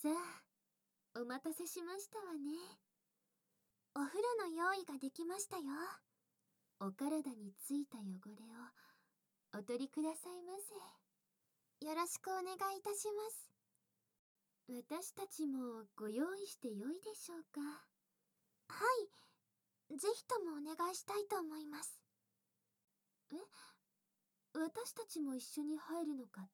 さあ、お待たせしましたわね。 お風呂の用意ができましたよ。 お体についた汚れをお取りくださいませ。 よろしくお願いいたします。 私たちもご用意してよいでしょうか。 はい、ぜひともお願いしたいと思います。 私たちも一緒に入るのかって？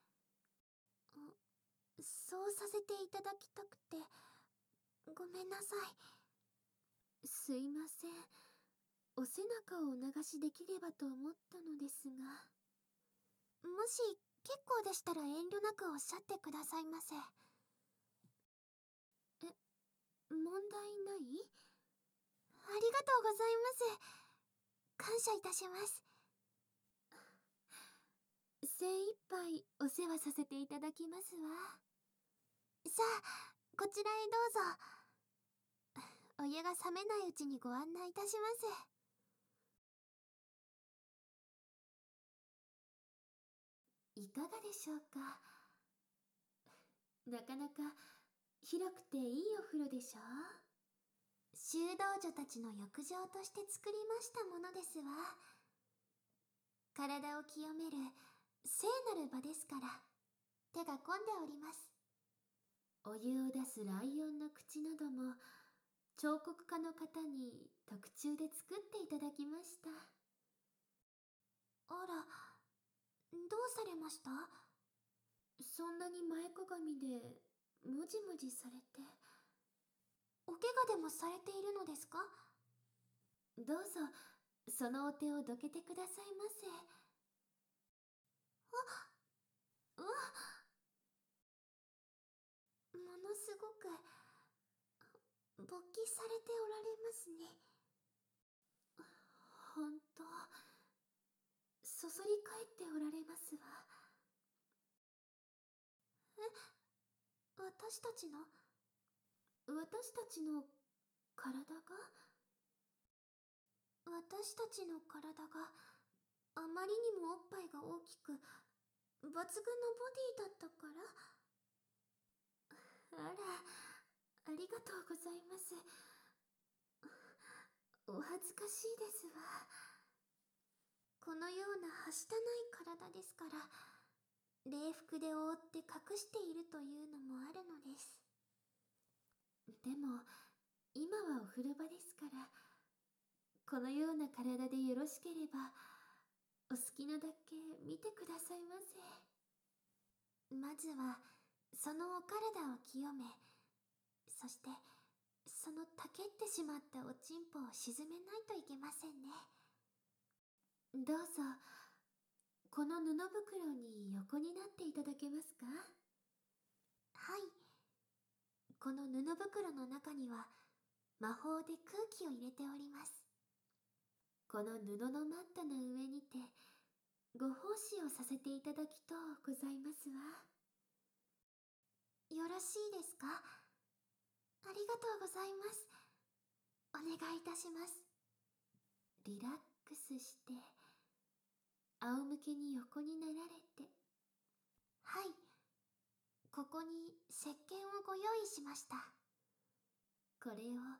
そうさせていただきたくて、ごめんなさい。 すいません。お背中をお流しできればと思ったのですが。 もし結構でしたら遠慮なくおっしゃってくださいませ。 問題ない？ ありがとうございます。感謝いたします。 精一杯お世話させていただきますわ。 さあ、こちらへどうぞ。お湯が冷めないうちにご案内いたします。 いかがでしょうか。なかなか広くていいお風呂でしょう。 修道女たちの浴場として作りましたものですわ。体を清める聖なる場ですから、手が込んでおります。 お湯を出すライオンの口なども彫刻家の方に特注で作っていただきました。 あら、どうされました？ そんなに前かがみでもじもじされて。 お怪我でもされているのですか？ どうぞそのお手をどけてくださいませ。 ものすごく勃起されておられますね。 ほんとそそり返っておられますわ。 私たちの体が？ 私たちの体があまりにもおっぱいが大きく抜群のボディだったから？ あら、ありがとうございます。お恥ずかしいですわ。 このようなはしたない体ですから、礼服で覆って隠しているというのもあるのです。 でも今はお風呂場ですから、このような体でよろしければお好きなだけ見てくださいませ。 まずはそのお体を清め、そしてそのたけってしまったおちんぽを沈めないといけませんね。 どうぞこの布袋に横になっていただけますか？ はい。この布袋の中には魔法で空気を入れております。 この布のマットの上にてご奉仕をさせていただきとうございますわ。 よろしいですか？ありがとうございます。お願いいたします。 リラックスして仰向けに横になられて。 はい。ここに石鹸をご用意しました。 これを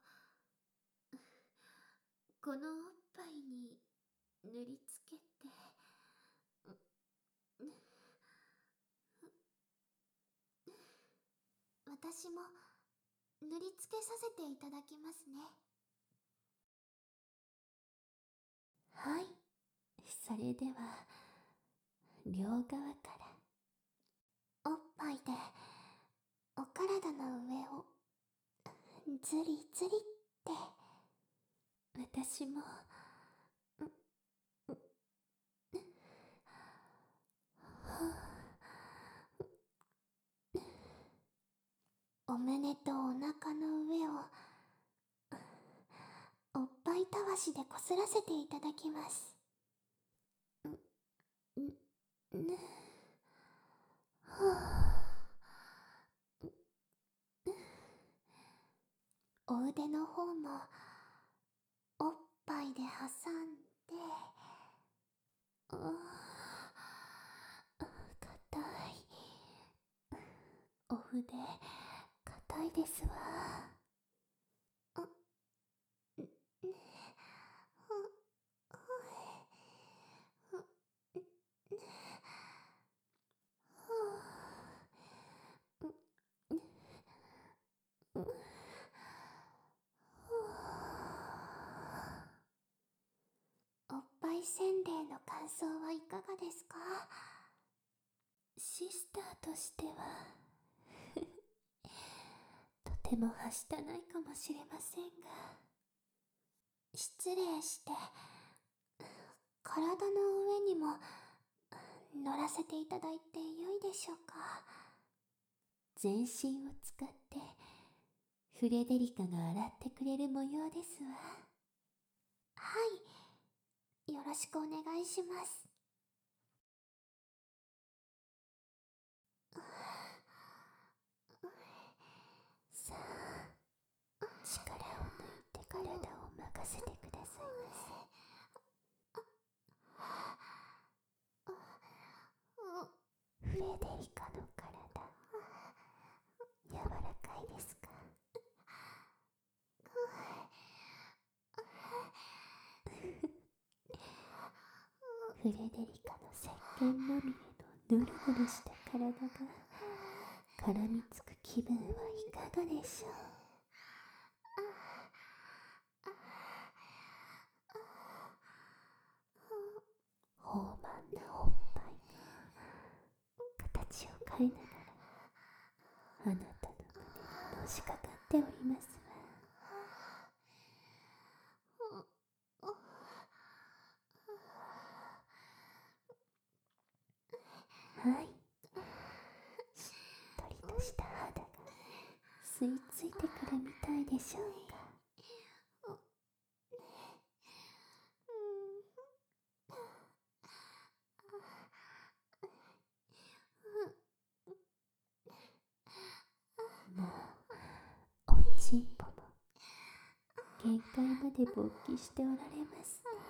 このおっぱいに塗りつけて。 私も塗りつけさせていただきますね。 はい、それでは両側からおっぱいでお体の上をずりずりって。 私もお胸とお腹の上をおっぱいたわしでこすらせていただきます。お腕の方もおっぱいで挟んで、 硬いお筆たいですわ。おっぱい洗礼の感想はいかがですか？シスターとしてはとてもはしたないかもしれませんが、失礼して、体の上にも乗らせていただいてよいでしょうか？全身を使ってフレデリカが洗ってくれる模様ですわ。はい、よろしくお願いします。さあ、力を抜いて体を任せてくださいませ。フレデリカの体、柔らかいですか？フレデリカの石鹸まみれのぬるぬるした体が絡みつく気分はいかがでしょう？豊満なおっぱいが形を変えながらあなたの胸にのしかかっておりますわ。はい、しっとりとした肌が吸い付いてくるみたいでしょうか？もうおちんぽも限界まで勃起しておられますね。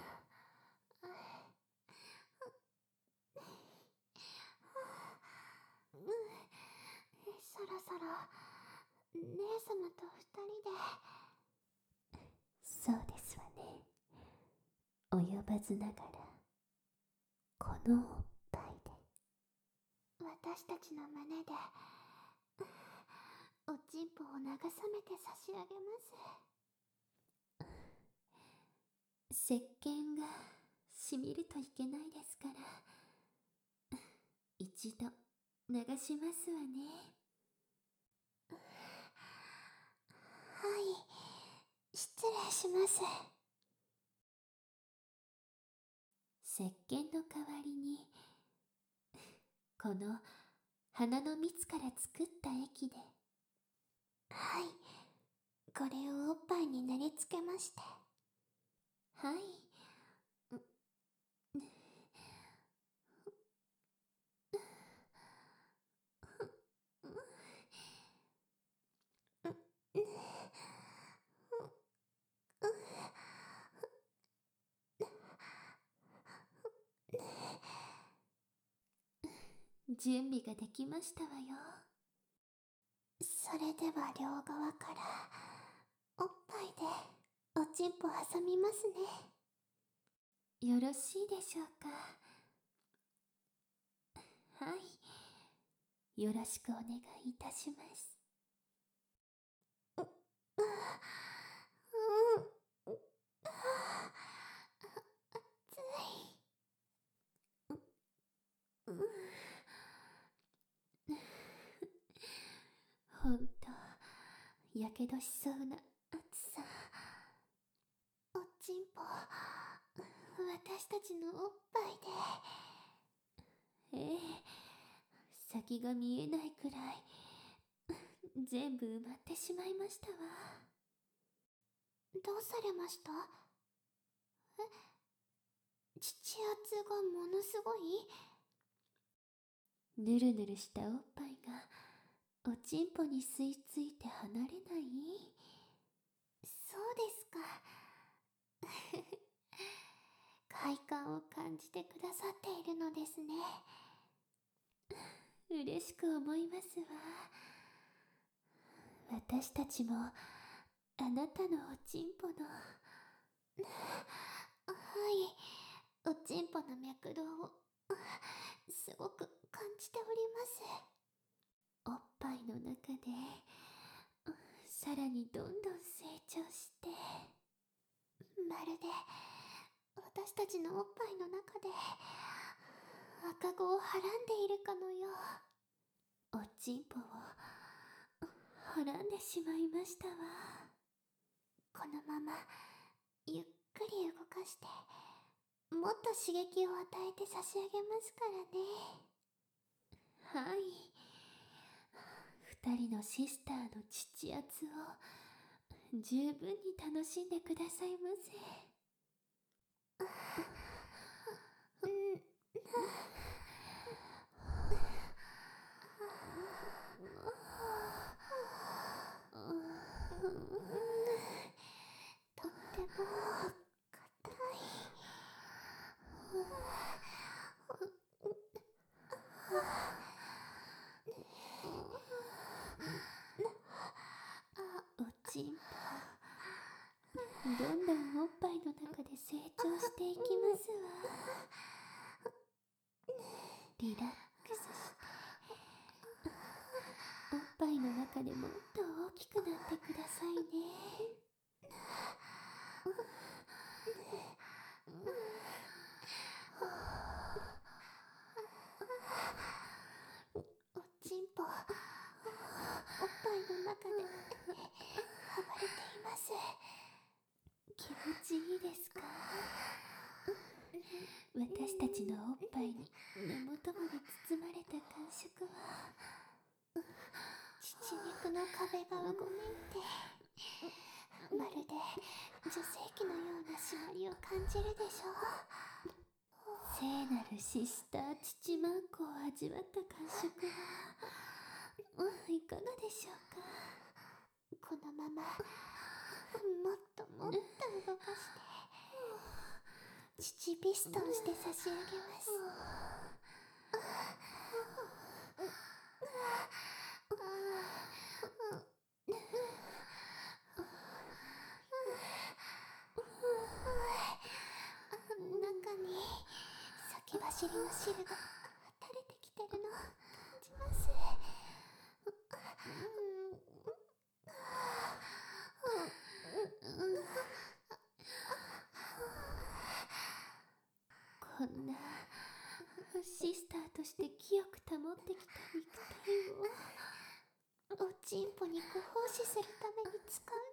そろそろ姉様と二人で。そうですわね。及ばずながらこのおっぱいで私たちの胸でおちんぽを慰めて差し上げます。石鹸がしみるといけないですから一度流しますわね。はい、失礼します。石鹸の代わりにこの花の蜜から作った液で、はい、これをおっぱいに塗りつけまして、はい、準備ができましたわよ。それでは両側からおっぱいでおちんぽ挟みますね。よろしいでしょうか？はい、よろしくお願いいたします。ほんとやけどしそうな暑さ。おちんぽ私たちのおっぱいで、先が見えないくらい全部埋まってしまいましたわ。どうされました？父圧がものすごい？ぬるぬるしたおっぱいがおちんぽに吸い付いて離れない？そうですか。快感を感じてくださっているのですね。嬉しく思いますわ。 私たちもあなたのおちんぽのはい、おちんぽの脈動をすごく感じております。おっぱいの中でさらにどんどん成長して、まるで私たちのおっぱいの中で赤子をはらんでいるかのよう。おちんぽをはらんでしまいましたわ。このままゆっくり動かしてもっと刺激を与えて差し上げますからね。はい、二人のシスターの父圧を十分に楽しんでくださいませ。とっても硬い。おちんぽ、どんどんおっぱいの中で成長していきますわ。リラックスして、おっぱいの中でもっと大きくなってくださいね。おちんぽ、おっぱいの中で暴れています。気持ちいいですか？私たちのおっぱいに根元まで包まれた感触は、乳肉の壁がうごめいて、まるで女性器のような締まりを感じるでしょう。聖なるシスター乳マンコを味わった感触はいかがでしょうか。このままもっともっと動かして乳ピストンして差し上げます。中に先走りの汁が垂れてきてるの感じます。こんなシスターとして清く保ってきた肉体をおちんぽにご奉仕するために使う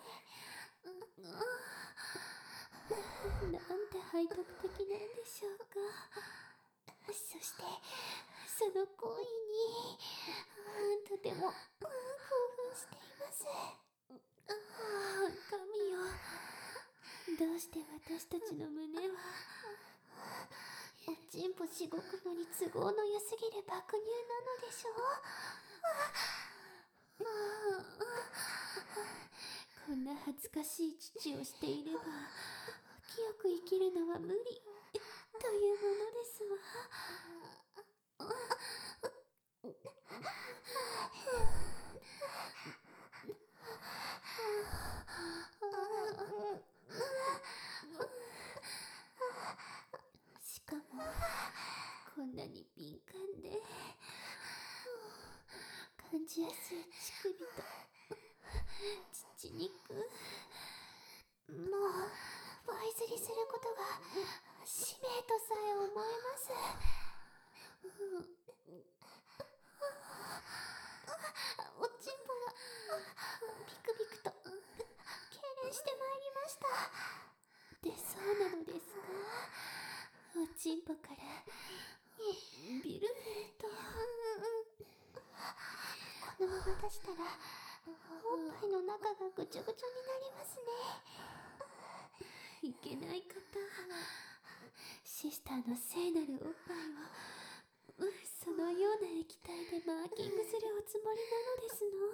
なんて背徳的なんでしょうか。そしてその行為にとても興奮しています。神よ、どうして私たちの胸はおちんぽしごくのに都合の良すぎる爆乳なのでしょう。こんな恥ずかしい父をしていれば清く生きるのは無理というものですわ。しかもこんなに敏感で感じやすい乳首と乳肉、もうバイ釣りすることが使命とさえ思えます。おちんぽがビクビクと痙攣してまいりました。で、そうなのですが、おちんぽからビルビルとこのまま出したらおっぱいの中がぐちょぐちょになりますね。いけない方、シスターの聖なるおっぱいをそのような液体でマーキングするおつもりなのですの。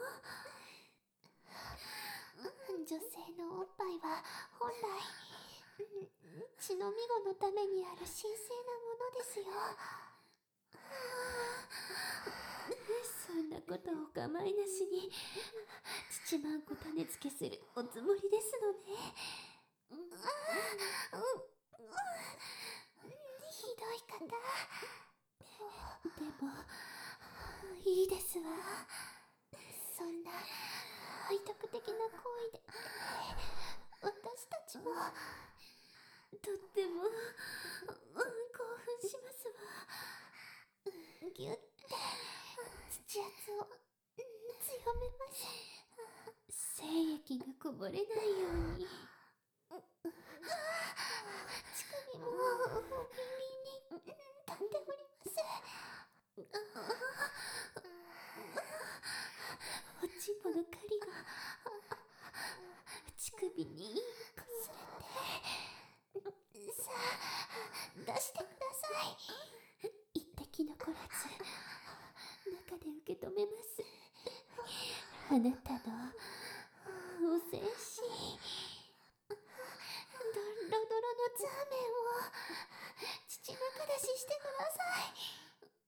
女性のおっぱいは本来血のみ子のためにある神聖なものですよ。そんなことお構いなしに父まんこ種付けするおつもりですのね。 ひどい方。 でもいいですわ。 そんな背徳的な行為で私たちもとっても興奮しますわ。 ギュッて土圧を強めます。 精液がこぼれないように。 乳首もビンビンに立っております。 おちんぽの針が乳首にこすれて。 さあ出してください。 一滴残らず中で受け止めます。あなたのお精子、 ドロドロのザーメンを父中出ししてください。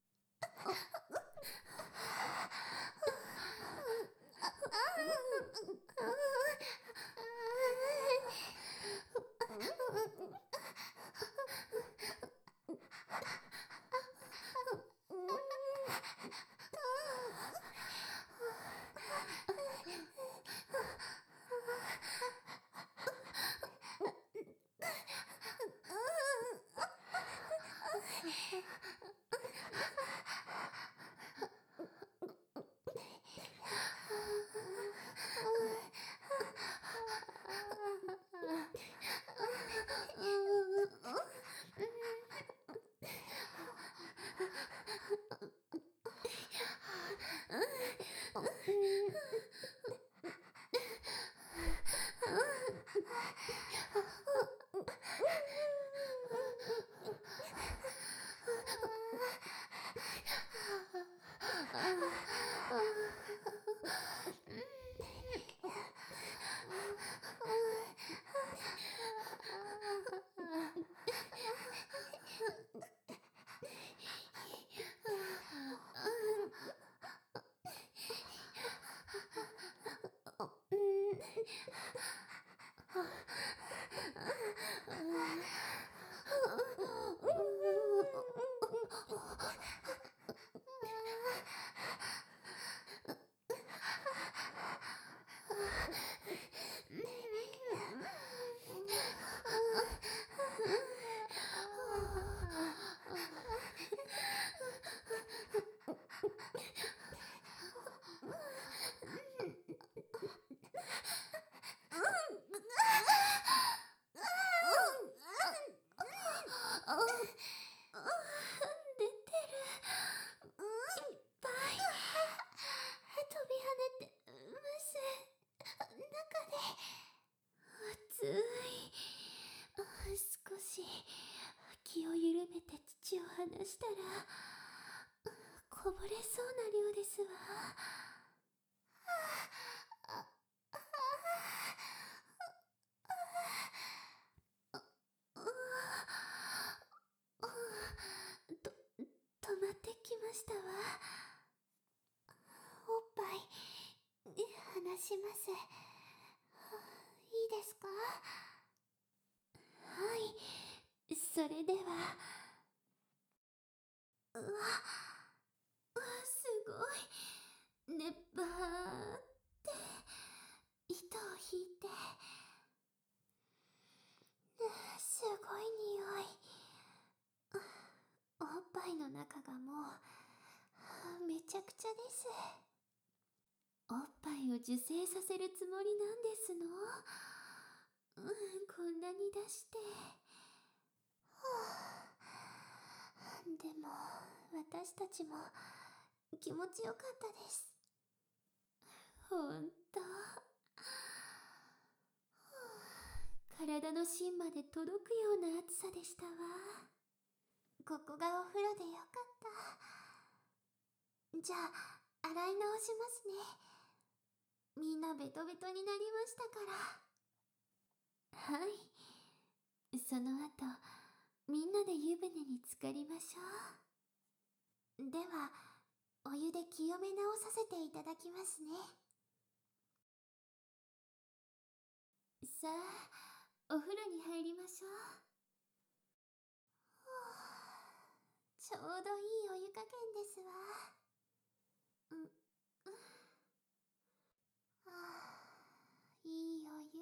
少し気を緩めて土を離したらこぼれそうな量ですわ。止まってきましたわ。 おっぱい離します。いいですか？ はい、それでは。うわ、すごい。ねばーって糸を引いて。 すごい匂い。 おっぱいの中がもうめちゃくちゃです。おっぱいを受精させるつもりなんですの。こんなに出して。でも私たちも気持ちよかったです。ほんと。体の芯まで届くような暑さでしたわ。 ここがお風呂でよかった。じゃあ洗い直しますね。みんなベトベトになりましたから。 はい。その後みんなで湯船に浸かりましょう。 ではお湯で清め直させていただきますね。 さあ、お風呂に入りましょう。 ちょうどいいお湯加減ですわ。いいお湯。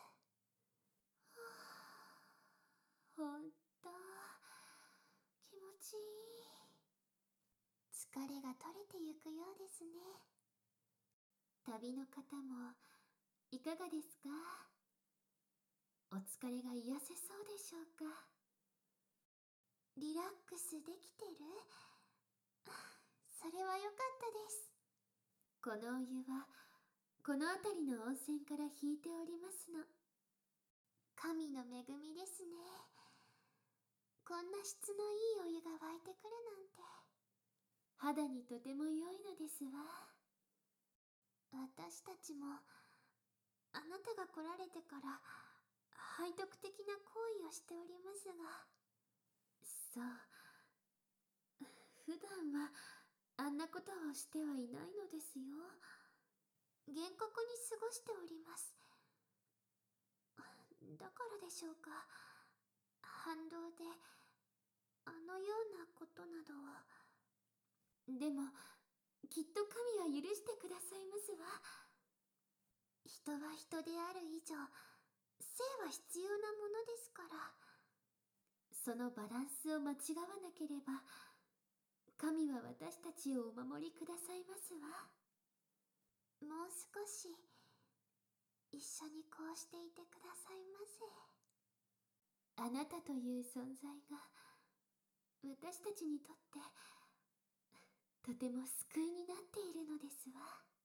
ほんと気持ちいい。 疲れが取れてゆくようですね。 旅の方もいかがですか？お疲れが癒せそうでしょうか？ リラックスできてる？それは良かったです。 このお湯はこの辺りの温泉から引いておりますの。 神の恵みですね。こんな質のいいお湯が湧いてくるなんて。 肌にとても良いのですわ。 私たちもあなたが来られてから背徳的な行為をしておりますが。 そう、普段はあんなことをしてはいないのですよ。 厳格に過ごしております。だからでしょうか、反動であのようなことなどを。 でもきっと神は許してくださいますわ。 人は人である以上、性は必要なものですから。 そのバランスを間違わなければ、神は私たちをお守りくださいますわ。 もう少し一緒にこうしていてくださいませ。 あなたという存在が私たちにとってとても救いになっているのですわ。